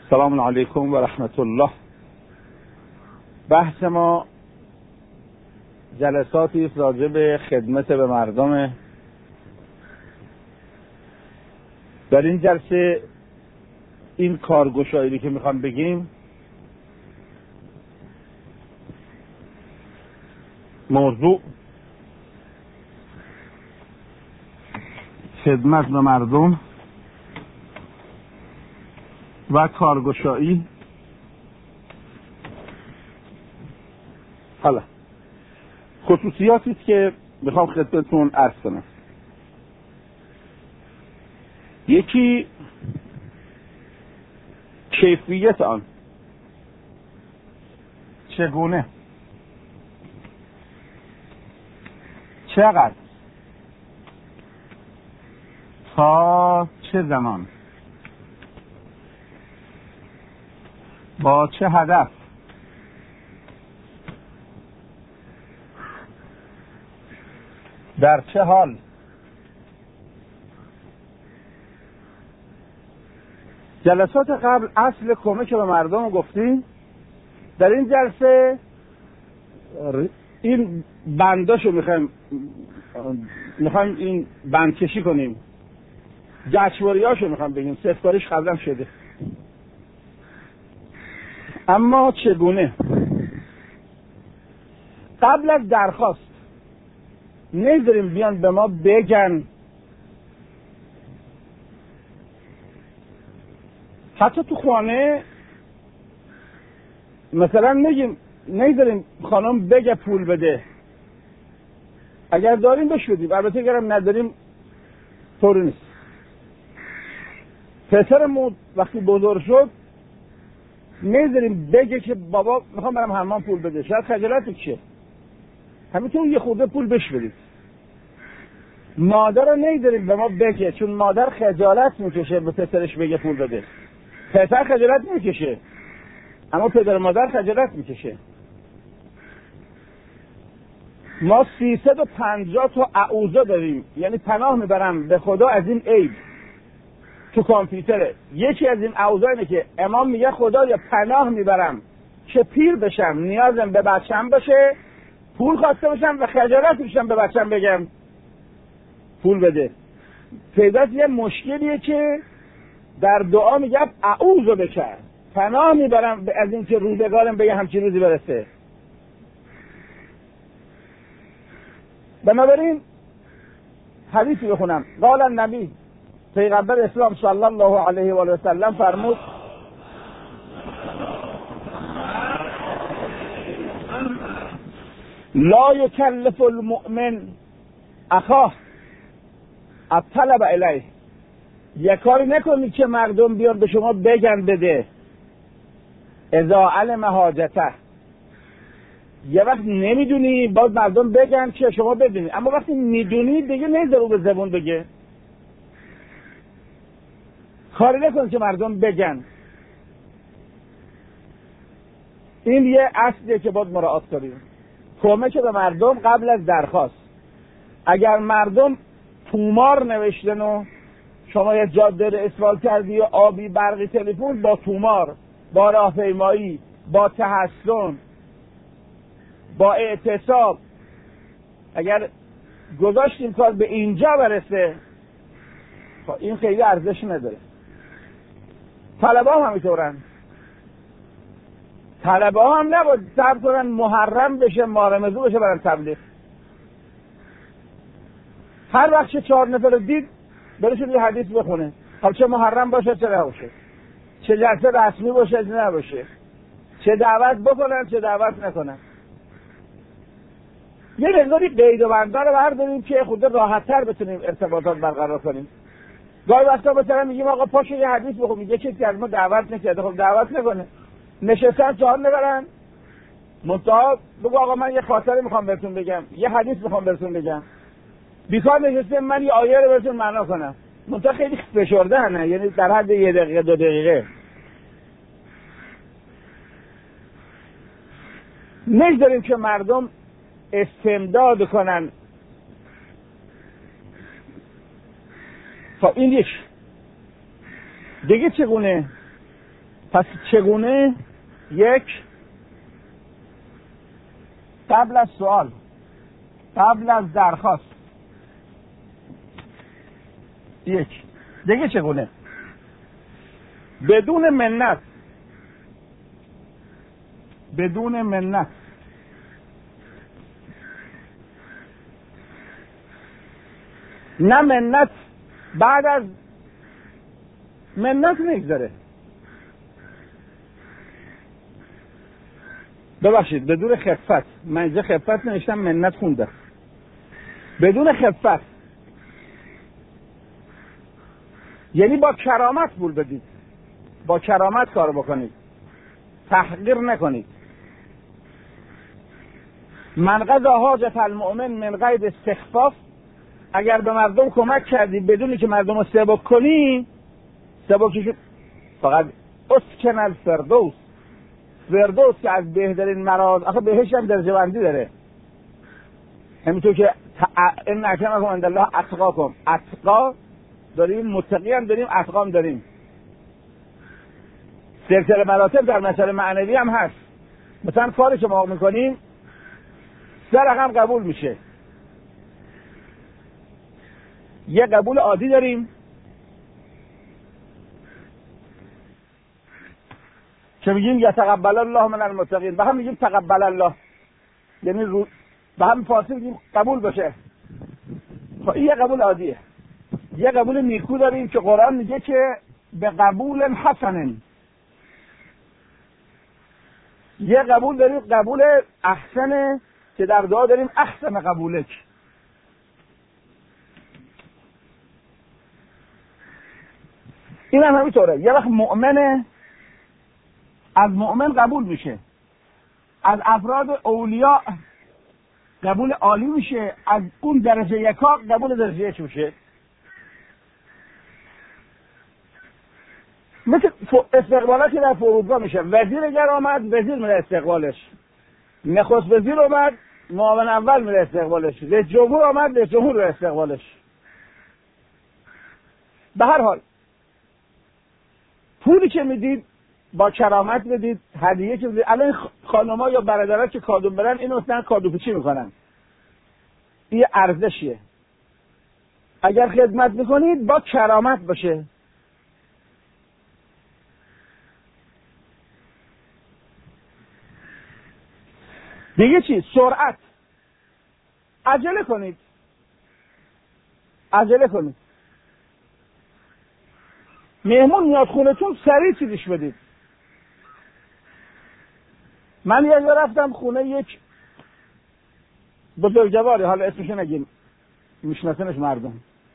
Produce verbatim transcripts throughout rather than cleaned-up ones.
سلام علیکم و رحمت الله. بحث ما جلساتی است راجع به خدمت به مردم. در این جلسه این کارگشایی که میخوام بگیم موضوع خدمت به مردم و کارگشایی. حالا خصوصیاتی است که میخوام خدمتتون عرض کنم. یکی کیفیت آن، چگونه، چقدر، تا چه زمان، با چه هدف، در چه حال. جلسات قبل اصل کمک به مردم گفتیم. در این جلسه این بنداشو میخوایم میخوایم این بند کشی کنیم، جشنواریاشو میخوایم بگیم. سفکاریش قبلا شده، اما چگونه. قبل از درخواست نمیذاریم بیان به ما بگن. حتی تو خانه مثلا میگیم نمیذاریم خانم بگه پول بده. اگر داریم بهش بدیم، البته اگرم نداریم طوری نیست. پسرمون وقتی بزرگ شد نمیذاریم بگه که بابا میخوام برم حمام پول بده، شاید خجالت بکشه. همینطور یه خورده پول بهش بدید. مادر رو نمیذاریم به ما بگه، چون مادر خجالت میکشه به پسرش بگه پول بده. پسر خجالت میکشه، اما پدر مادر خجالت میکشه. ما سیصد و پنجاه تا اعوذا داریم، یعنی پناه میبرم به خدا از این عیب تو کامپیوتره. یکی از این اعوذا اینه که امام میگه خدا یا پناه میبرم که پیر بشم، نیازم به بچم باشه، پول خواسته باشم و خجالت میشم به بچم بگم پول بده. پیداست یه مشکلیه که در دعا میگه اعوذ بک، پناه میبرم از این که روزگارم به همچین روزی برسه. بنابراین حدیثی بخونم. قال النبی، پیغمبر اسلام صلی الله علیه و سلم فرمود: لا یکلف المؤمن اخاه الطلب الیه. یک کاری نکنید که مردم بیان به شما بگن بده. اذا علم حاجته، یه وقت نمیدونی باید مردم بگن که شما بدونید، اما وقتی میدونی دیگه نمیذاره به زبون بگه. کاری نکنید که مردم بگن. این یه اصلیه که باید مراعات کنیم. کمک به مردم قبل از درخواست. اگر مردم تومار نوشتن و شما یه جاده رو اسفالت کردی و آبی برقی تلفن، با تومار، با راهپیمایی، با تحسن، با اعتصاب، اگر گذاشتیم کار به اینجا برسه، این خیلی ارزش نداره. طلبه هم همینطورن. طلبه هم نباید صبر کنن محرم بشه، مارمزو بشه برن تبلیغ. هر وقت چه چهار نفر رو دید برشون یه حدیث بخونه. خب چه محرم باشه چه نباشه، چه جلسه رسمی باشه چه نباشه، چه دعوت بکنن چه دعوت نکنن. یه مقداری قید و بنده رو برداریم که خود راحت‌تر بتونیم ارتباطات برقرار کنیم. گاهی وقتا مثلا میگیم آقا پاشو یه حدیث بخون، میگه کسی از ما دعوت نکرده. خب دعوت نکنه، نشستن چهار نفرن، منتها بگو آقا من یه خاطره میخوام بهتون بگم، یه حدیث میخوام بهتون بگم. بیکار نشسته من یه آیه رو بهتون معنا کنم، منتها خیلی فشرده نه، یعنی در حد یه دقیقه دو دقیقه. نمیذاریم که مردم استمداد کنن. خب این یک دیگه چگونه؟ پس چگونه؟ یک، قبل از سوال، قبل از درخواست. یک دیگه چگونه؟ بدون منت، بدون منت. نه منت بعد از منت نگذاره. ببخشید بدون خفت، من اینجا خفت نوشتم منت خونده. بدون خفت یعنی با کرامت پول بدید، با کرامت کار بکنید، تحقیر نکنید. من قضا حاجت المؤمن من غیر استخفاف. اگر به مردم کمک کردی بدونی که مردم رو سبک کنی، سبکشون فقط اسکن الفردوس، فردوس که از بهترین مراز، آخه بهش هم درجه بندی داره، همینطور که ان اکرمکم عند الله اتقاکم، اتقا داریم، متقی هم داریم، اتقا هم داریم. سلسله مراتب در مسائل معنوی هم هست. مثلا کاری که ما میکنیم سه رقم قبول میشه. یه قبول عادی داریم که میگیم یتقبل الله من المتقین، به هم میگیم تقبل الله، یعنی رو به هم فارسی میگیم قبول بشه. خب این یه قبول عادیه. یه قبول نیکو داریم که قرآن میگه که به قبول حسن. یه قبول داریم قبول احسن که در دعا داریم احسن قبولک. این هم همینطوره. یه وقت مؤمنه، از مؤمن قبول میشه، از افراد اولیاء قبول عالی میشه، از اون درجه یکا قبول درجه یک میشه. مثل استقبالاتی که در فرودگاه میشه، وزیر اگر آمد وزیر میره استقبالش، نخست وزیر آمد معاون اول میره استقبالش، رئیس جمهور آمد رئیس جمهور میره استقبالش. به هر حال پولی که میدید با کرامت بدید، هدیه که بدید. الان خانم‌ها یا برادرها که کادو برن اینو مثلا کادو پیچی میکنن، این ارزشیه. اگر خدمت میکنید با کرامت باشه. دیگه چی؟ سرعت. عجله کنید، عجله کنید. مهمون میاد خونتون سریع چیزش بدید. من یه جا رفتم خونه یک بزرگواری، حالا اسمشو نگیم میشناسنش مردم،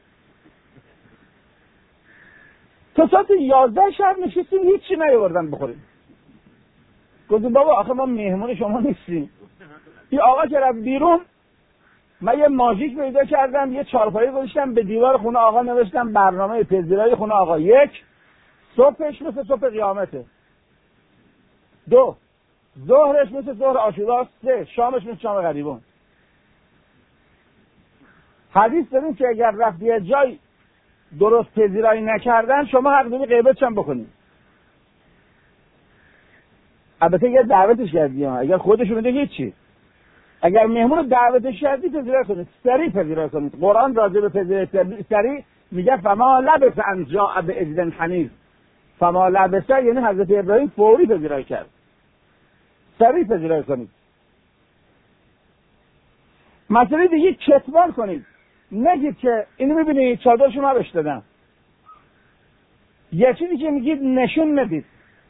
تا ساعت یازده شب نشستیم هیچی نیاوردن بخوریم. گفتم بابا آخه ما مهمون شما نیستیم. این آقا که رفت بیرون، من یه ماژیک پیدا کردم، یه چارپایی گذاشتم به دیوار خونه آقا، نوشتم برنامه پذیرایی خونه آقا. یک، صبحش مثل صبح قیامته. دو، ظهرش مثل ظهر عاشورا. سه، شامش مثل شام غریبون. حدیث داریم که اگر رفتی یه جای درست پذیرایی نکردن، شما حق داری غیبتش هم بکنید. البته یه دعوتش کردی، اگر خودشون بده هیچی. اگر مهمون رو دعوتش کردی پذیرایی کنید، سریع پذیرایی کنید. قرآن راجع به پذیرایی سریع میگه فما لبث ان جاء بعجل حنیذ. فما لبث یعنی حضرت ابراهیم فوری پذیرایی کرد. سریع پذیرایی کنید. مسئله دیگه کتمان کنید. نگید که اینو میبینید چادرشو من بهش دادم. یه چیزی که میگید نشون ندید.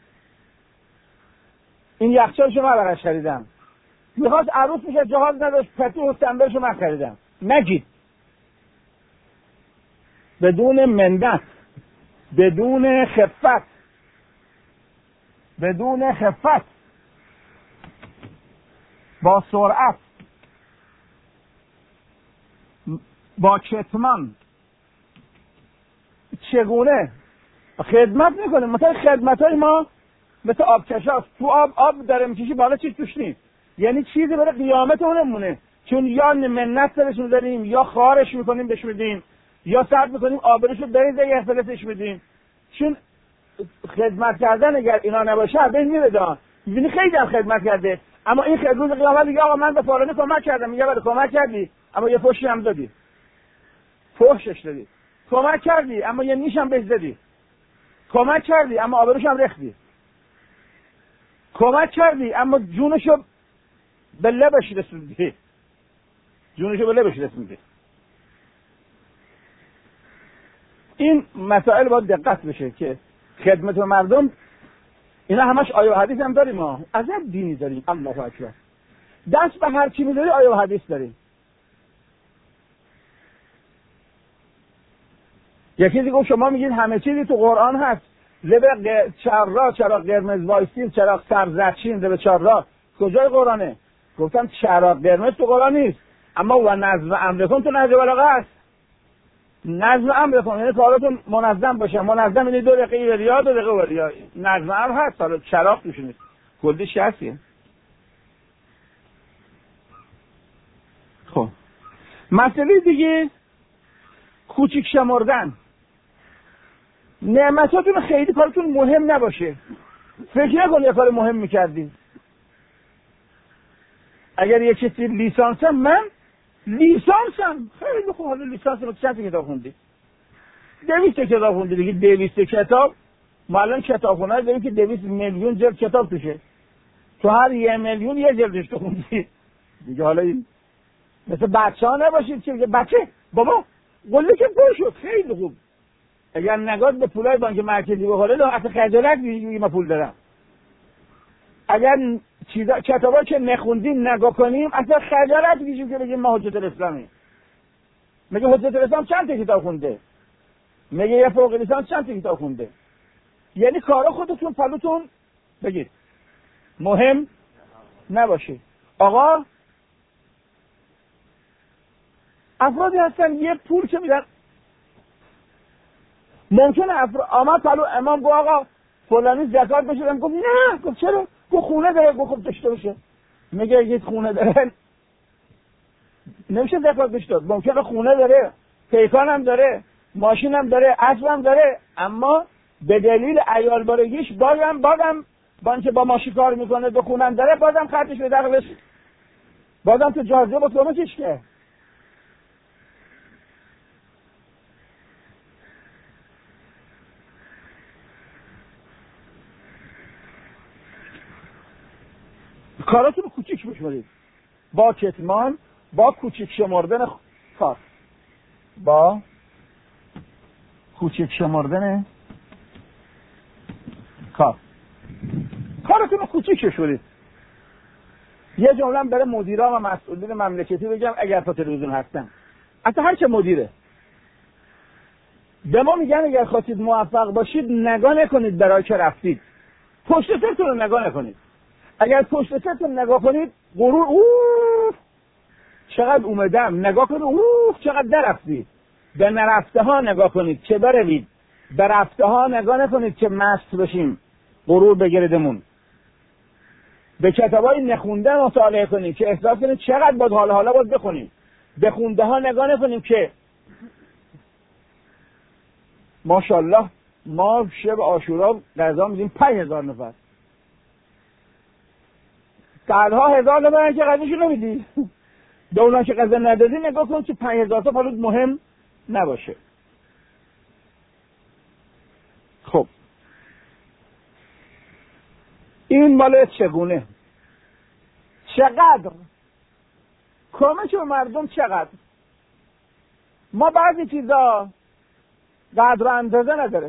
این یخچالشو من براش خریدم. میخواست عروس میشه جهاز نداشت، پتو و سنبرشو من خریدم. نگید. بدون منت، بدون خفت، بدون خفت، با سرعت، با کتمان. چگونه خدمت میکنه؟ مثلا خدمت های ما مثل آبکشاست، تو آب آب داره میکشی بالا چیز توش نیست، یعنی چیزی برای قیامت اونمونه. چون یا منت درشون داریم، یا خارش میکنیم بهش میدیم، یا سرد میکنیم آبرشو بریزه یه فلسش میدیم. چون خدمت کردن اگر اینا نباشه بین میره. میبینی خیلی هم خدمت کرده، اما این خدمت روز قیامت میگه آقا من به فلانی کمک کردم، میگه بله کمک کردی اما یه فحشی هم دادی، فحشش دادی. کمک کردی اما یه نیش هم بهش دادی. کمک کردی اما آبروش هم ریختی. کمک کردی اما جونشو به لبش رسوندی. جونشو به لبش رسوندی. این مسائل باید دقت بشه که خدمت به مردم اینا همش آیه و حدیث هم داریم. ما عجب دینی داریم. الله اکبر. دست به هر چی می‌ذاری آیه و حدیث داریم. یکی دیگه گفت شما میگید همه چیزی تو قرآن هست. لب چرا چرا قرمز وایسین، چرا سرزچین لب چرا کجای قرآنه؟ گفتم چرا قرمز تو قرآن نیست، اما و نظم امرکم تو نهج بلاغه است. نظم امرکم یعنی کاراتون منظم باشه. منظم یعنی دو دقیقه وریا دو دقیقه وریا. نظم امر هست، حالا چراغ توش نیست. کلش هستیه. خب مسئله دیگه کوچیک شمردن. نعمتاتون خیلی کارتون مهم نباشه. فکر نکن یه کار مهم میکردی. اگر یه چیزی لیسانسم، من لیسانسم خیلی خوب. حالا لیسانسم چند کتاب خوندی؟ دویست کتاب خوندی دیگه. دویست کتاب ما الان کتابخونه داریم که دویست میلیون جلد کتاب توشه. تو هر یه میلیون یه جلدش تو خوندی دیگه. حالا این مثل بچه ها نباشید که بچه بابا قله که پر شد خیلی خوب. اگر نگاه به پولای بانک مرکزی بخوره لو اصلا خجالت میگی من پول دارم. اگر چیزا کتابا که نخوندیم نگاه کنیم اصلا خجالت میگیم که بگیم ما حجت الاسلامی. میگه حجت الاسلام چند تا کتاب خونده؟ میگه یه فوق لیسانس چند تا کتاب خونده؟ یعنی کارا خودتون پلوتون بگید مهم نباشه. آقا افرادی هستن یه پول که میدن ممکنه افراد آمد پلو امام گفت آقا فلانی زکات بشه. گفت نه. گفت چرا؟ گفت خونه داره. گفت خب داشته باشه. میگه اگه خونه داره نمیشه زکات بشه داد. ممکنه خونه داره، پیکان هم داره، ماشین هم داره، اسب هم داره، اما به دلیل عیال بارگیش بازم بازم بانک با ماشین کار میکنه، دو خونم داره، بازم خرجش به دقیقش بازم تو جاذبه با کمکش که کاراتون رو کوچیک بشمارید. با کتمان، با کوچیک شمردن کار، با کوچیک شمردن کار کاراتون رو کوچیک بشمارید. یه جمله هم برای مدیران و مسئولین مملکتی بگم اگر تا تلویزیون هستن، اصلا هر چه مدیره به ما میگن اگر خواستید موفق باشید نگاه نکنید برای که رفتید، پشت سرتون رو نگاه نکنید. اگر پشت سرتون نگاه کنید غرور اوه چقدر اومدم، نگاه کنید اوه چقدر نرفتید. به نرفته ها نگاه کنید چه بروید، به رفته ها نگاه نکنید که مست بشیم غرور بگیردمون. به کتابای نخونده مطالعه کنید که احساس کنید چقدر باید حالا حالا باید بخونیم. به خونده ها نگاه نکنیم که ماشاءالله ما شب عاشورا غذا میدیم پنج هزار نفر، بعدها هزار نفر که غذاشو نمیدی. به اونا که غذا ندادی نگاه کن که پنج هزار تا پلوت مهم نباشه. خب این مال چگونه، چقدر کمک به مردم، چقدر ما بعضی چیزا قدر و اندازه نداره.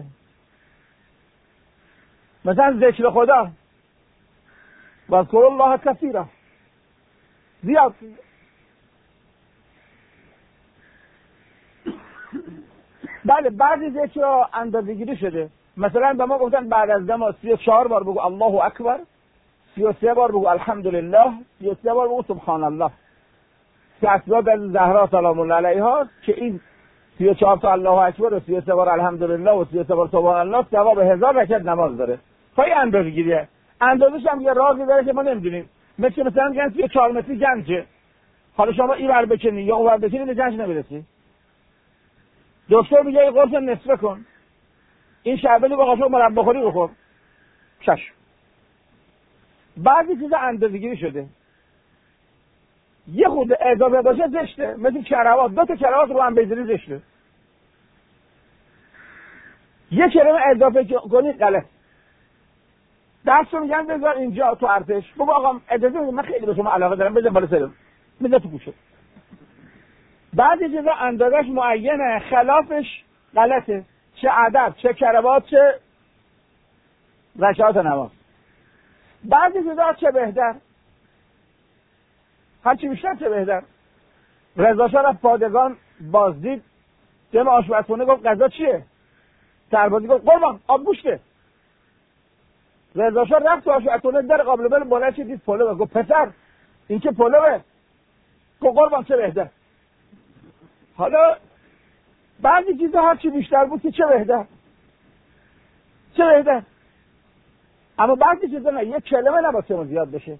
مثلا ذکر خدا واذکر الله کثیرا زیاد. بله بعضی ذکر اندازه گیری شده. مثلا به ما گفتن بعد از نماز سی و چهار بار بگو الله اکبر، سی و سه بار بگو الحمدلله، سی و سه بار بگو سبحان الله. اسباب از زهرا سلام الله علیها که این سی و چهار تا الله اکبر و سی و سه بار الحمدلله و سی و سه بار سبحان الله ثواب هزار رکعت نماز داره. پای اندازه گیریه. اندازش هم یه رازی داره که ما نمیدونیم. مثل مثلا میگن سی و چهار متری گنجه. حالا شما این ور بکنی یا اون ور بکنی به گنج نمیرسی. دکتر میگه این قرص نصفه کن. این شربت با قاشق مربا خوری بخور. چشم. بعضی چیزا اندازه‌گیری شده. یه خود اضافه باشه زشته، مثل کراوات، دو تا کراوات رو هم بذاری زشته. یه کلمه اضافه کنی غلط. دستو میگن بذار اینجا تو ارتش. بابا آقا اجازه بدید من خیلی به شما علاقه دارم، بذار بالا سرم. بذار تو گوشه. بعضی چیزا اندازش معینه، خلافش غلطه. چه ادب، چه کراوات، چه رکعات نماز. بعضی چیزا چه بهتر. هرچی بیشتر چه بهتر. رضا شاه رفت پادگان بازدید، دم آشپزخونه گفت غذا چیه؟ سربازی گفت قربان آب گوشته. رضا شاه رفت تو آشپزخونه در قابل بل بلند شد دید پلو، گفت پسر این که پلوه. گفت قربان چه بهتر. حالا بعضی چیزا هرچی بیشتر بود که چه بهتر. چه بهتر. اما بعضی چیزا نه، یک کلمه نباید زیاد بشه.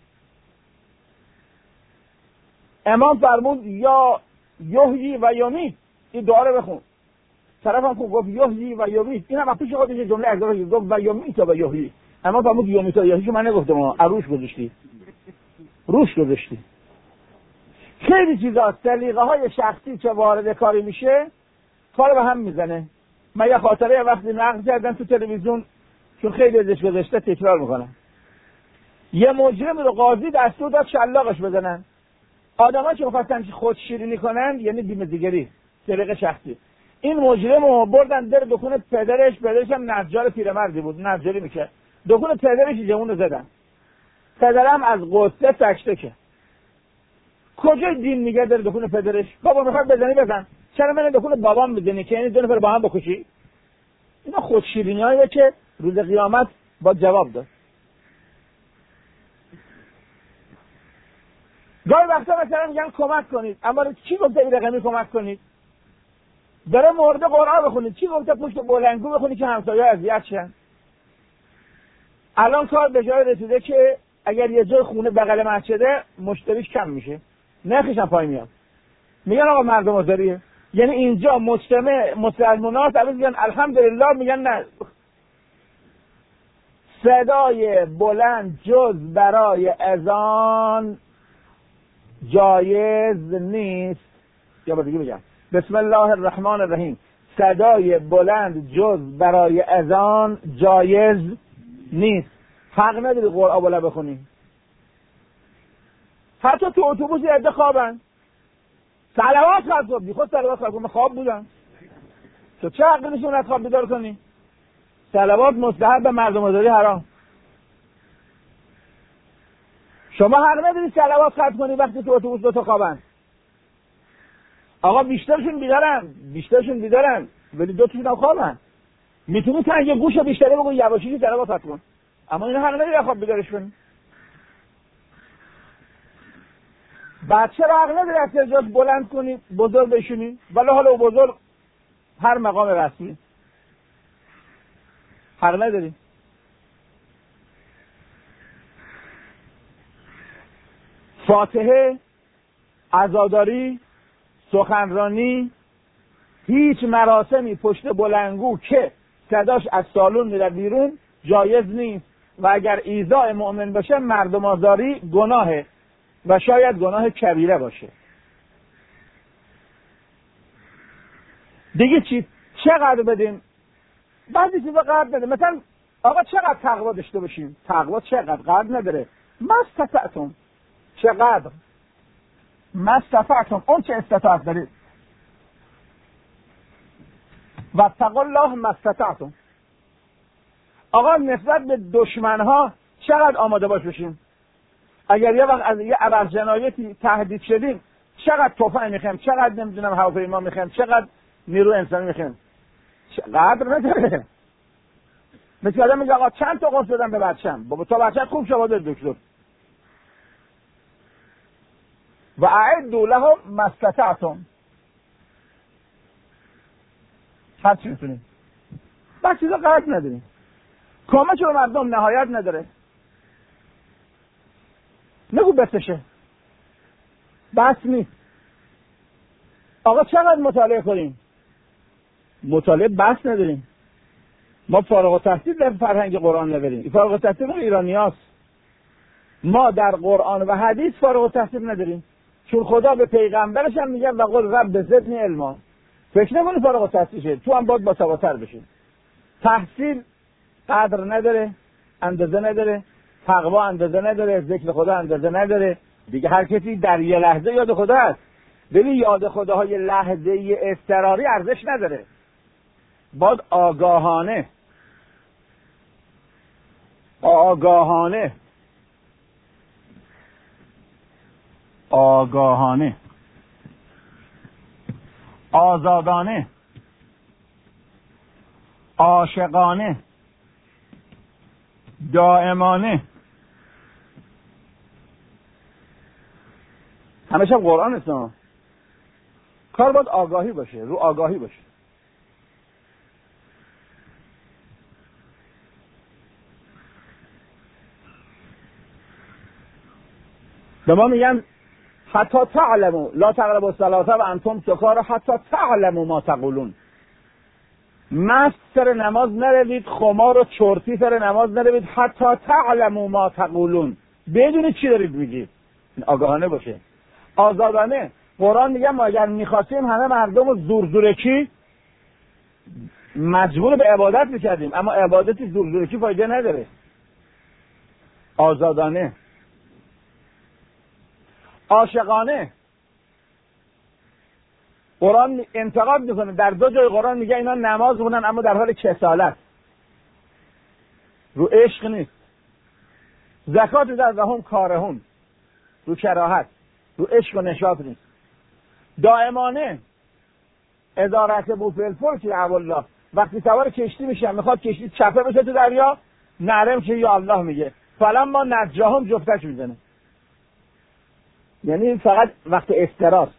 امام فرمود یا یحیی و یمیت، این دعا رو بخون. طرفم خوب گفت یحیی و یمیت، این هم پیش خودش جمله اضافه گفت و یمیت و یحیی. امام فرمود یمیت و یحیی، من نگفتم عروش گذاشتی. روش گذاشتی. خیلی چیزا سلیقه های شخصی که وارد کاری میشه کار به هم میزنه. من یه خاطره وقتی نقل کردم تو تلویزیون، چون خیلی ازش گذشته تکرار میکنم. یه مجرم رو قاضی دستور داد شلاقش بزنن. آدم‌ها که می‌خواستن خودشیرینی کنن، یعنی بیمه‌زگری، سلیقه شخصی، این مجرم رو بردن در دکون پدرش. پدرش هم نجار پیرمردی بود، نجاری میکرد. دکون پدرش جمون رو زدن. پدرم از غصه فکته که کجای دین میگه در دکون پدرش؟ بابا میخواد بزنی بزن، چرا من دکون بابام میزنی که یعنی دو نفر با هم بکشی؟ اینا خودشیرینیاییه که روز قیامت با جواب داد. گاهی وقتا مثلا میگن کمک کنید، اما چی گفته این رقمی کمک کنید؟ داره مرده قرآن بخونید، چی گفته پشت بلندگو بخونید که همسایه اذیت شن؟ الان کار به جای رسیده که اگر یه جای خونه بغل مسجده مشتریش کم میشه، نرخش هم پایین میاد. میگن آقا مردم آزاریه، یعنی اینجا مجتمع مسلمانات الان میگن الحمدلله، میگن نه. صدای بلند جز برای اذان جایز نیست. یا با دیگه بگم بسم الله الرحمن الرحیم، صدای بلند جز برای اذان جایز نیست. حق نداری قرآن بالا بخونی. حتی تو اتوبوس یه عده خوابن، صلوات خواهد کنی، خود صلوات خواهد کنی، خواب بودن. تو چه حقی نیست اون خواب بیدار کنی؟ صلوات مستحب، به مردم آزاری حرام. شما حق نداری صلوات خواهد کنی وقتی تو اتوبوس دو تا خوابن. آقا بیشترشون بیدارن، بیشترشون بیدارن ولی دو تاشون هم خوابن. میتونی تنگ گوشو بیشتره بگو یواشکی صلوات خواهد کن، اما اینا حق نداری خواب بیدارش کنی. بچه را حق نداری از جاش بلند کنی، بزرگ بشونی، ولی حالا او بزرگ هر مقام رسمی حق نداری. فاتحه، عزاداری، سخنرانی، هیچ مراسمی پشت بلندگو که صداش از سالن میره بیرون جایز نیست. و اگر ایذاء مؤمن باشه مردم آزاری گناهه و شاید گناه کبیره باشه. دیگه چی؟ چقدر بدیم؟ بعضی چیزا قدر نداره. مثلا آقا چقدر تقوا داشته باشیم؟ تقوا چقدر قدر نداره. مستطعتم، چقدر مستطعتم، اون چه استطاعت دارید. و اتقوا الله مستطعتم. آقا نسبت به دشمنها چقدر آماده باش بشیم. اگر یه وقت از یه عبر جنایتی تهدید شدیم چقدر تفنگ میخوایم، چقدر نمیدونم هواپیما میخوایم، چقدر نیرو انسانی میخوایم. چقدر نداره. مثل آدم میگه آقا چند تا قرص بدم به بچم، بابا تا بچه خوب شو بده دکتر. و اعدوا لهم ما استطعتم. هر چی میتونیم. بس چیزا قرار نداریم. کمک به مردم نهایت نداره. نگو بسشه. بس نیست. آقا چقدر مطالعه کنیم؟ مطالعه بس نداریم. ما فارغ التحصیل در فرهنگ قرآن نداریم. این فارغ التحصیل ایرانیاست. ما در قرآن و حدیث فارغ التحصیل نداریم، چون خدا به پیغمبرش هم میگه و قل رب زدنی علما. فکر نکنی فارغ التحصیل شه، تو هم باید باسوادتر بشی. تحصیل قدر نداره، اندازه نداره، تقوا اندازه نداره، ذکر خدا اندازه نداره. دیگه هر کسی در یه لحظه یاد خدا هست، ولی یاد خداهای لحظه‌ای اضطراری ارزش نداره. باید آگاهانه آگاهانه آگاهانه آزادانه عاشقانه دائمانه، همیشه هم قرآن است. کار باید آگاهی باشه، رو آگاهی باشه. به ما میگن حتی تعلموا لا تقربوا الصلاة و انتم سکارى حتی تعلموا ما تقولون. مست سر نماز نروید، خمار و چرتی سر نماز نروید، حتی تعلموا ما تقولون، بدونید چی دارید میگید. آگاهانه باشه. آزادانه. قرآن میگه ما اگر میخواستیم همه مردم رو زور زورکی مجبور به عبادت میکردیم، اما عبادتی زور زورکی فایده نداره. آزادانه. عاشقانه. قرآن انتقاد میکنه، در دو جای قرآن میگه اینا نماز مونن اما در حال کسالت، رو عشق نیست. زکات در وهم کارهون، رو کراهت، رو عشق و نشاط نیست. دائمانه. ادارت بوفل فلک الله، وقتی سوار کشتی میشن میخواد کشتی چپه بشه تو دریا، نرم که یا الله میگه فلما نجاهم جفتش میزنه. یعنی فقط وقت افتراس.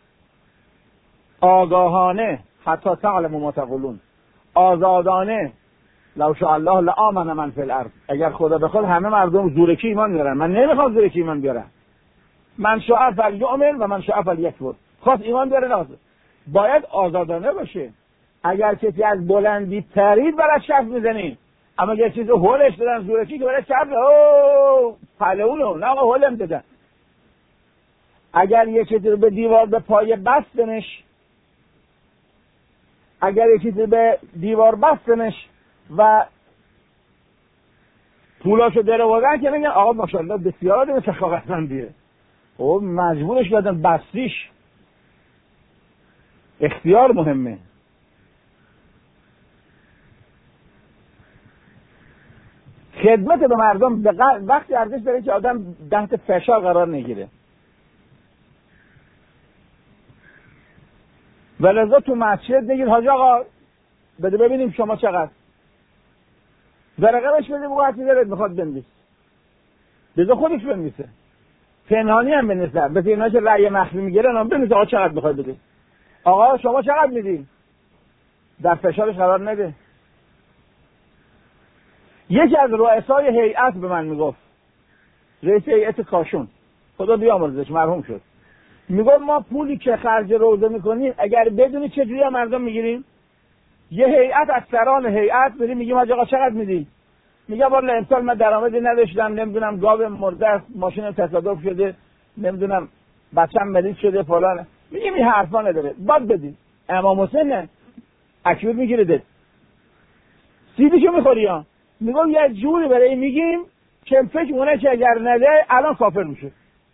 آگاهانه حتی تعلموا ما تقولون. آزادانه لو شاء الله لآمن من فی الارض، اگر خدا بخواد همه مردم زورکی ایمان بیارن. من نمیخوام زورکی ایمان بیارم. من شاء فلیؤمن و من شاء فلیکفر. خواست ایمان بیاره ناز. باید آزادانه باشه. اگر کسی از بلندی پرید برای شف میزنی، اما یه چیزی هولش دادن زورکی که برای شف او پلئونو نه آقا هولم دادن. اگر یه چیزی رو به دیوار به پای بستنش اگر یه چیزی به دیوار بستنش و پولاشو در آوردن که میگن آقا ماشاءالله بسیار آدم سخاوتمندیه، او مجبورش کردن بستیش. اختیار مهمه. خدمت به مردم به وقتی ارزش داره که آدم تحت فشار قرار نگیره. ولذا تو مسجد نگید حاج آقا بده ببینیم شما چقدر، ورقه بهش بده بگو هرچی دارد میخواد بنویس، بذار خودش بنویسه، پنهانی هم بنویسه، به اینا که رأی مخفی میگیرن هم بنویسه آقا چقدر میخواد بده، آقا شما چقدر میدین، در فشارش قرار نده. یکی از رؤسای هیئت به من میگفت، رئیس هیئت کاشون، خدا بیامرزش مرحوم شد، میگفت ما پولی که خرج روزه میکنیم اگر بدونی چجوری هم مردم میگیریم، یه هیئت از سران هیئت بریم میگیم آقا چقدر میدی، میگه والا امسال من درآمدی نداشتم، نمیدونم گاو مرده، ماشینم تصادف شده، نمیدونم بچه‌م مریض شده فلان، میگیم این حرفا نداره باید بدی. امام حسین نه اکبر میگیره ده سیدیشو میخوری ها، میگم یه جوری برای میگیم که فکر مونه که اگر نده الان کافر میشه.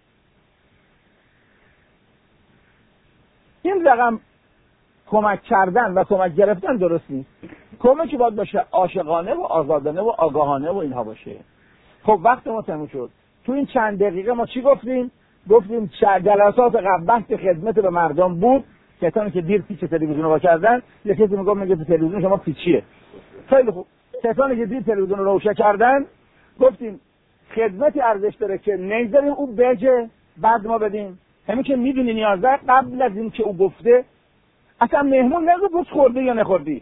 این رقم کمک کردن و کمک گرفتن درست نیست. کمکی باید باشه عاشقانه و آزادانه و آگاهانه و اینها باشه. خب وقت ما تموم شد. تو این چند دقیقه ما چی گفتیم؟ گفتیم جلسات قبل بحث خدمت به مردم بود، کسانی که دیر پیچ تلویزیون رو کردن، یه کسی میگه میگه تلویزیون شما پیچیه. خیلی خوب. کسانی که دیر تلویزیون رو روشن کردن، گفتیم خدمتی ارزش داره که نمیذاریم او بجه بعد ما بدیم. همین که میدونی نیاز داره قبل از این که او گفته اصلا مهمون نگو بوس خورده یا نخوردی،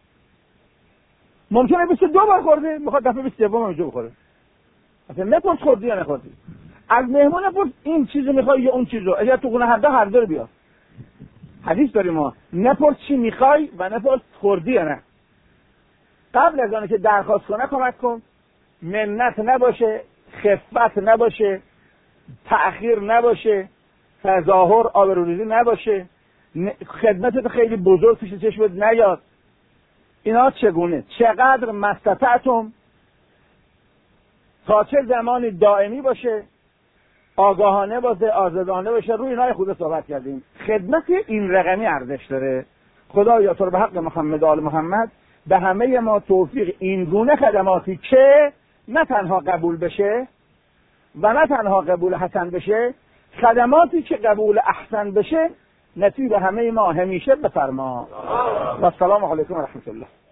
ممکنه بیست دو بار خورده میخواد دفعه بیست سوم اونجا بخوره، اصلا نپرس خوردی یا نخوردی. از مهمون نپرس این چیزو میخوای یا اون چیزو، اگر تو خونه هر دو هر دو رو بیار. حدیث داریم ما، نپرس چی میخوای و نپرس خوردی یا نه. قبل از آنکه درخواست کنه کمک کن، منت نباشه، خفت نباشه، تأخیر نباشه، تظاهر آبروریزی نباشه، خدمتت خیلی بزرگ پیش چشمت نیاد. اینا چگونه؟ چقدر مستطعتم، تا چه زمانی دائمی باشه، آگاهانه باشه، آزادانه باشه. روی اینای خود صحبت کردیم. خدمت این رقمی ارزش داره. خدایا تو رو به حق محمد آل محمد به همه ما توفیق این گونه خدماتی که نه تنها قبول بشه و نه تنها قبول حسن بشه، خدماتی که قبول احسن بشه نصیب همه ما همیشه بفرما. و السلام علیکم و رحمت الله.